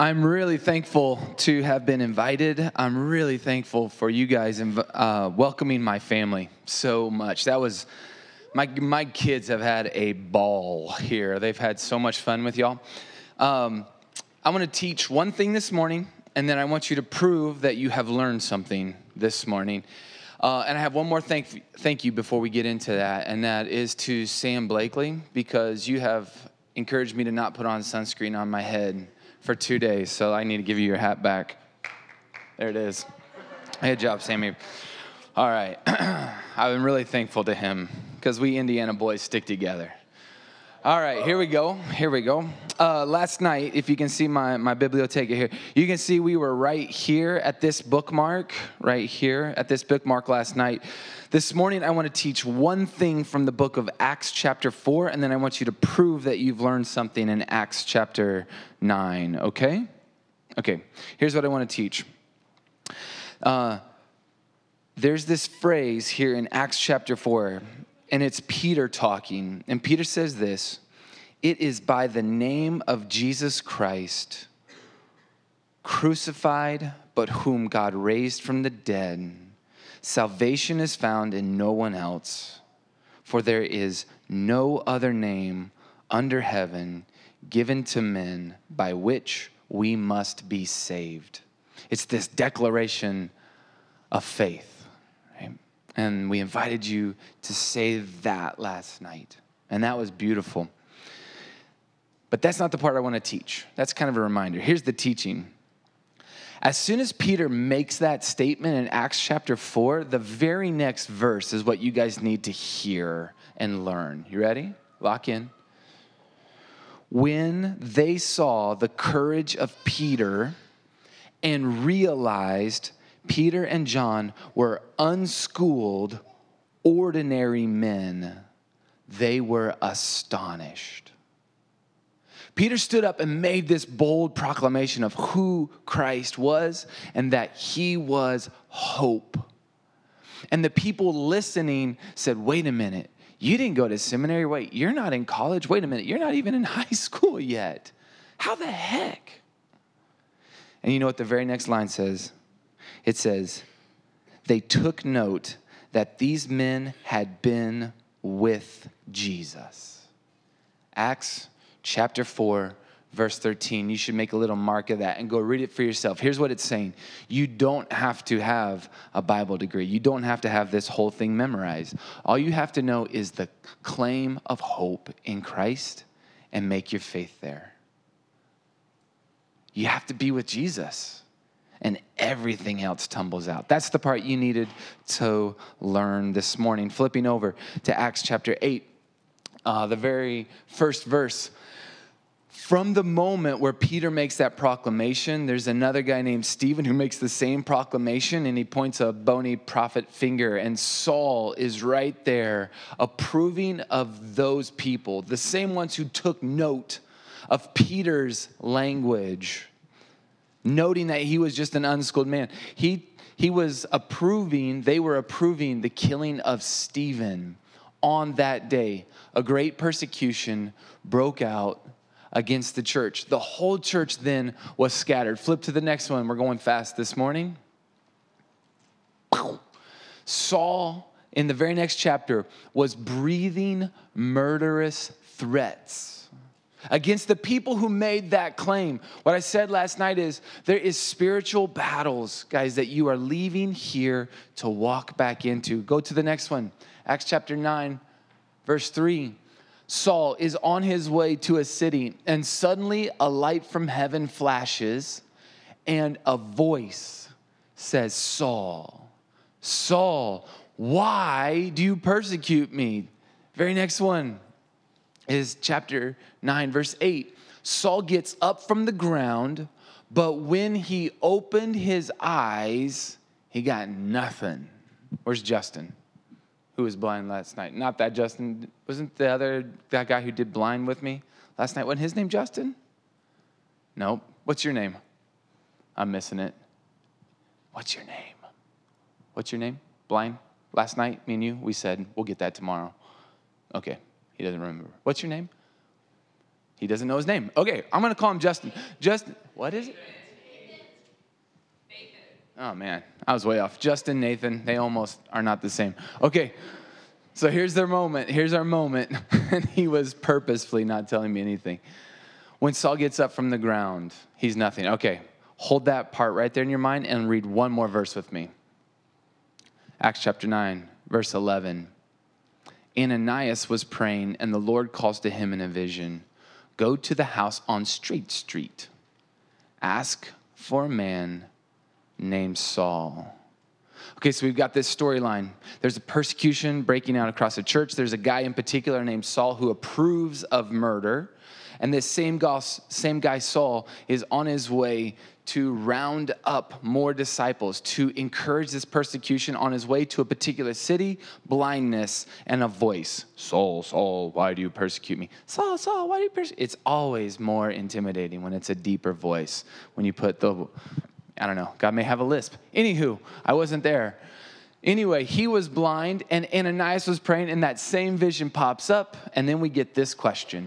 I'm really thankful to have been invited. I'm really thankful for you guys welcoming my family so much. That was, my kids have had a ball here. They've had so much fun with y'all. I want to teach one thing this morning, and then I want you to prove that you have learned something this morning. And I have one more thank you before we get into that, and that is to Sam Blakely, because you have encouraged me to not put on sunscreen on my head for 2 days, so I need to give you your hat back. There it is. Good job, Sammy. All right. I've been really thankful to him because we Indiana boys stick together. All right, here we go. Last night, if you can see my biblioteca here, you can see we were right here at this bookmark last night. This morning, I want to teach one thing from the book of Acts chapter 4, and then I want you to prove that you've learned something in Acts chapter 9, okay? Okay, here's what I want to teach. There's this phrase here in Acts chapter 4, and it's Peter talking. And Peter says this: "It is by the name of Jesus Christ, crucified, but whom God raised from the dead, salvation is found in no one else. For there is no other name under heaven given to men by which we must be saved." It's this declaration of faith. And we invited you to say that last night. And that was beautiful. But that's not the part I want to teach. That's kind of a reminder. Here's the teaching. As soon as Peter makes that statement in Acts chapter 4, the very next verse is what you guys need to hear and learn. You ready? Lock in. When they saw the courage of Peter and realized Peter and John were unschooled, ordinary men, they were astonished. Peter stood up and made this bold proclamation of who Christ was and that he was hope. And the people listening said, "Wait a minute, you didn't go to seminary? Wait, you're not in college? Wait a minute, you're not even in high school yet. How the heck?" And you know what the very next line says? It says, they took note that these men had been with Jesus. Acts chapter 4, verse 13. You should make a little mark of that and go read it for yourself. Here's what it's saying. You don't have to have a Bible degree. You don't have to have this whole thing memorized. All you have to know is the claim of hope in Christ and make your faith there. You have to be with Jesus, and everything else tumbles out. That's the part you needed to learn this morning. Flipping over to Acts chapter 8, the very first verse. From the moment where Peter makes that proclamation, there's another guy named Stephen who makes the same proclamation, and he points a bony prophet finger, and Saul is right there approving of those people, the same ones who took note of Peter's language, noting that he was just an unschooled man. He was approving, they were approving the killing of Stephen on that day. A great persecution broke out against the church. The whole church then was scattered. Flip to the next one. We're going fast this morning. Saul, in the very next chapter, was breathing murderous threats against the people who made that claim. What I said last night is there is spiritual battles, guys, that you are leaving here to walk back into. Go to the next one. Acts chapter 9, verse 3. Saul is on his way to a city, and suddenly a light from heaven flashes, and a voice says, "Saul, Saul, why do you persecute me?" Very next one is chapter 9, verse 8. Saul gets up from the ground, but when he opened his eyes, he got nothing. Where's Justin, who was blind last night? Not that Justin. Wasn't that guy who did blind with me last night? Wasn't his name Justin? Nope. What's your name? I'm missing it. What's your name? What's your name? Blind? Last night, me and you, we said, we'll get that tomorrow. Okay. He doesn't remember. What's your name? He doesn't know his name. Okay, I'm going to call him Justin. Justin, what is it? Oh, man, I was way off. Justin, Nathan, they almost are not the same. Okay, so here's their moment. Here's our moment. And he was purposefully not telling me anything. When Saul gets up from the ground, he's nothing. Okay, hold that part right there in your mind and read one more verse with me. Acts chapter 9, verse 11. Ananias was praying, and the Lord calls to him in a vision, "Go to the house on Straight Street. Ask for a man named Saul." Okay, so we've got this storyline. There's a persecution breaking out across the church. There's a guy in particular named Saul who approves of murder. And this same guy, Saul, is on his way to round up more disciples, to encourage this persecution on his way to a particular city, blindness, and a voice. "Saul, Saul, why do you persecute me? Saul, Saul, why do you persecute?" It's always more intimidating when it's a deeper voice, when you put I don't know, God may have a lisp. Anywho, I wasn't there. Anyway, he was blind, and Ananias was praying, and that same vision pops up, and then we get this question.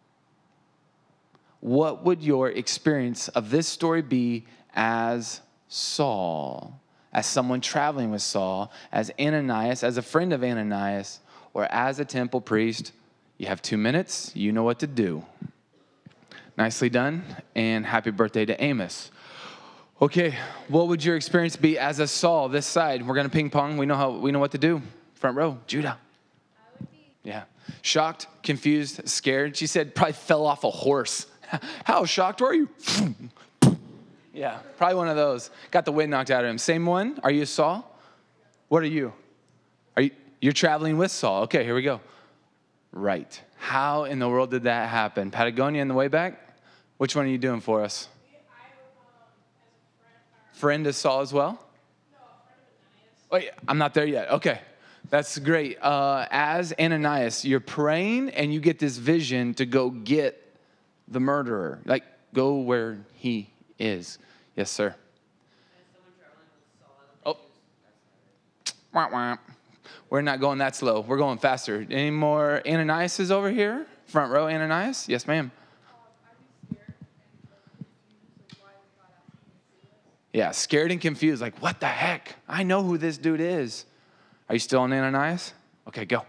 What would your experience of this story be as Saul, as someone traveling with Saul, as Ananias, as a friend of Ananias, or as a temple priest? You have 2 minutes. You know what to do. Nicely done, and happy birthday to Amos. Okay, what would your experience be as a Saul, this side? We're going to ping pong. We know what to do. Front row, Judah. Yeah. Shocked, confused, scared. She said probably fell off a horse. How shocked were you? Yeah, probably one of those. Got the wind knocked out of him. Same one? Are you Saul? What are you? You're traveling with Saul. Okay, here we go. Right. How in the world did that happen? Patagonia on the way back? Which one are you doing for us? Friend of Saul as well? Oh, yeah, I'm not there yet. Okay, that's great. As Ananias, you're praying and you get this vision to go get the murderer. Like, go where he is. Yes, sir. Oh. Wah, wah. We're not going that slow. We're going faster. Any more Ananias is over here? Front row, Ananias? Yes, ma'am. Yeah, scared and confused. Like, what the heck? I know who this dude is. Are you still on Ananias? Okay, go.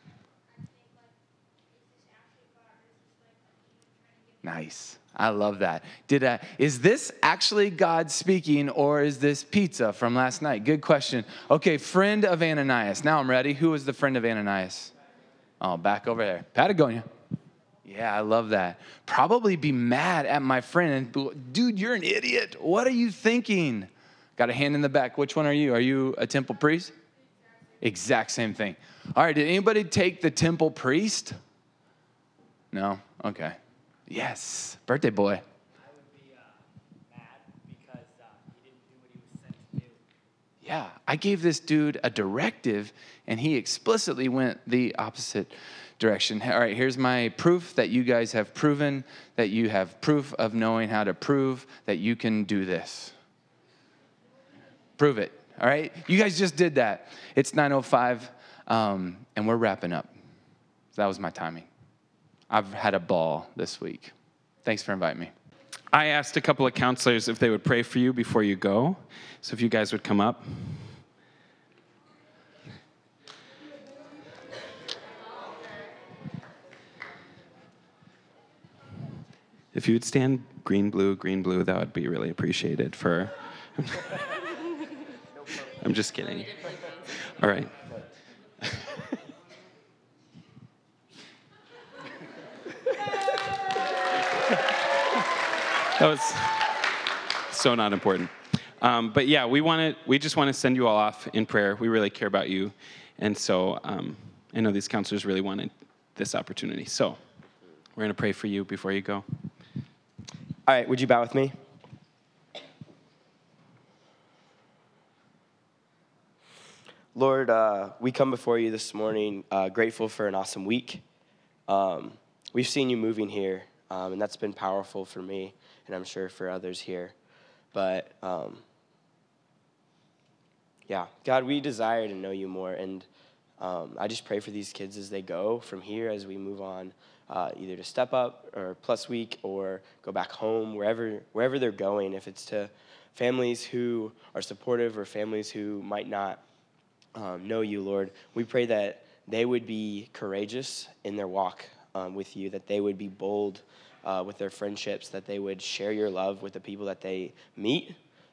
Nice. I love that. Is this actually God speaking, or is this pizza from last night? Good question. Okay, friend of Ananias. Now I'm ready. Who was the friend of Ananias? Oh, back over there. Patagonia. Yeah, I love that. Probably be mad at my friend. And, dude, you're an idiot. What are you thinking? Got a hand in the back. Which one are you? Are you a temple priest? Exact same thing. All right, did anybody take the temple priest? No? Okay. Yes, birthday boy. I would be mad because he didn't do what he was sent to do. Yeah, I gave this dude a directive, and he explicitly went the opposite direction. All right, here's my proof that you guys have proven that you have proof of knowing how to prove that you can do this. Prove it, all right? You guys just did that. It's 9:05, and we're wrapping up. That was my timing. I've had a ball this week. Thanks for inviting me. I asked a couple of counselors if they would pray for you before you go. So if you guys would come up. If you would stand green, blue, that would be really appreciated for... I'm just kidding. All right. That was so not important. But yeah, we just want to send you all off in prayer. We really care about you. And so I know these counselors really wanted this opportunity. So we're going to pray for you before you go. All right, would you bow with me? Lord, we come before you this morning grateful for an awesome week. We've seen you moving here, and that's been powerful for me, and I'm sure for others here. But, yeah, God, we desire to know you more, and I just pray for these kids as they go from here, as we move on either to Step Up or Plus Week or go back home, wherever they're going, if it's to families who are supportive or families who might not know you, Lord. We pray that they would be courageous in their walk with you, that they would be bold with their friendships, that they would share your love with the people that they meet.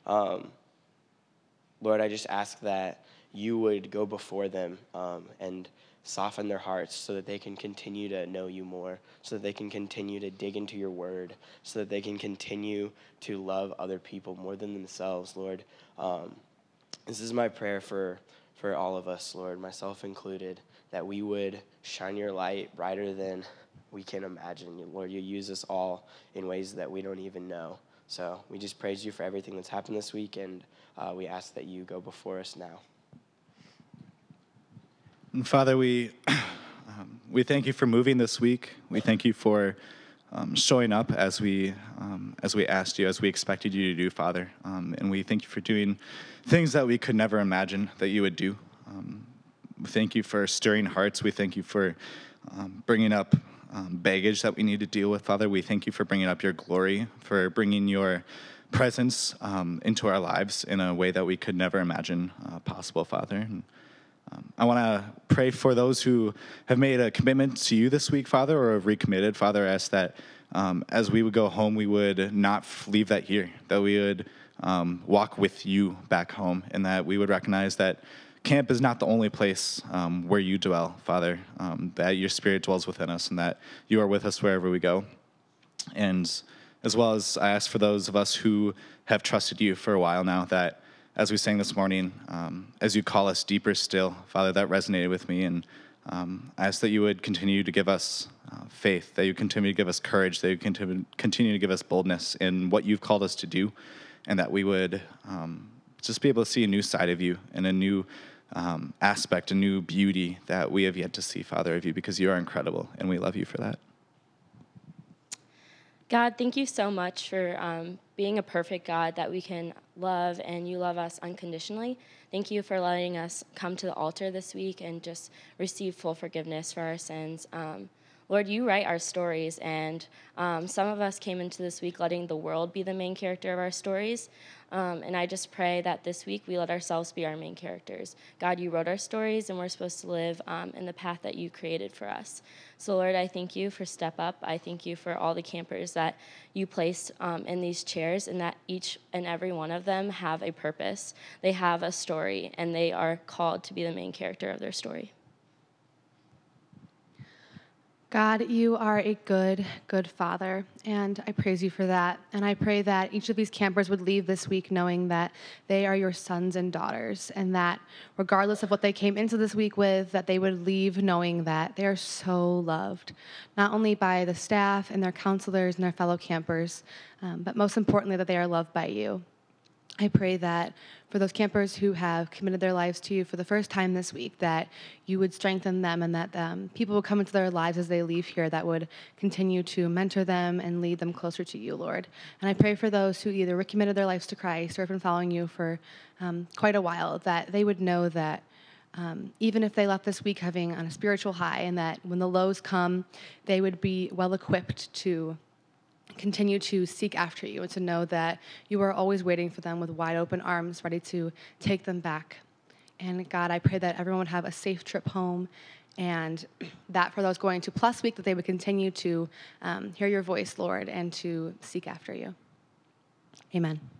Lord, I just ask that you would go before them and soften their hearts so that they can continue to know you more, so that they can continue to dig into your word, so that they can continue to love other people more than themselves, Lord. This is my prayer for all of us, Lord, myself included, that we would shine your light brighter than we can imagine. Lord, you use us all in ways that we don't even know. So we just praise you for everything that's happened this week, and we ask that you go before us now. And Father, we thank you for moving this week. We thank you for showing up as we asked you, as we expected you to do, Father. And we thank you for doing things that we could never imagine that you would do. We thank you for stirring hearts. We thank you for bringing up baggage that we need to deal with, Father. We thank you for bringing up your glory, for bringing your presence into our lives in a way that we could never imagine possible, Father. And, I want to pray for those who have made a commitment to you this week, Father, or have recommitted. Father, I ask that as we would go home, we would not leave that here, that we would walk with you back home, and that we would recognize that camp is not the only place where you dwell, Father, that your Spirit dwells within us, and that you are with us wherever we go. And as well as I ask for those of us who have trusted you for a while now, that as we sang this morning, as you call us deeper still, Father, that resonated with me. And I ask that you would continue to give us faith, that you continue to give us courage, that you continue to give us boldness in what you've called us to do, and that we would just be able to see a new side of you and a new aspect, a new beauty that we have yet to see, Father, of you, because you are incredible, and we love you for that. God, thank you so much for being a perfect God that we can love, and you love us unconditionally. Thank you for letting us come to the altar this week and just receive full forgiveness for our sins. Lord, you write our stories, and some of us came into this week letting the world be the main character of our stories. And I just pray that this week we let ourselves be our main characters. God, you wrote our stories, and we're supposed to live in the path that you created for us. So, Lord, I thank you for Step Up. I thank you for all the campers that you placed in these chairs, and that each and every one of them have a purpose. They have a story, and they are called to be the main character of their story. God, you are a good, good Father, and I praise you for that. And I pray that each of these campers would leave this week knowing that they are your sons and daughters, and that regardless of what they came into this week with, that they would leave knowing that they are so loved, not only by the staff and their counselors and their fellow campers, but most importantly, that they are loved by you. I pray that for those campers who have committed their lives to you for the first time this week, that you would strengthen them, and that people would come into their lives as they leave here that would continue to mentor them and lead them closer to you, Lord. And I pray for those who either recommitted their lives to Christ or have been following you for quite a while, that they would know that even if they left this week having on a spiritual high, and that when the lows come, they would be well equipped to continue to seek after you, and to know that you are always waiting for them with wide open arms, ready to take them back. And God, I pray that everyone would have a safe trip home, and that for those going to Plus Week, that they would continue to hear your voice, Lord, and to seek after you. Amen.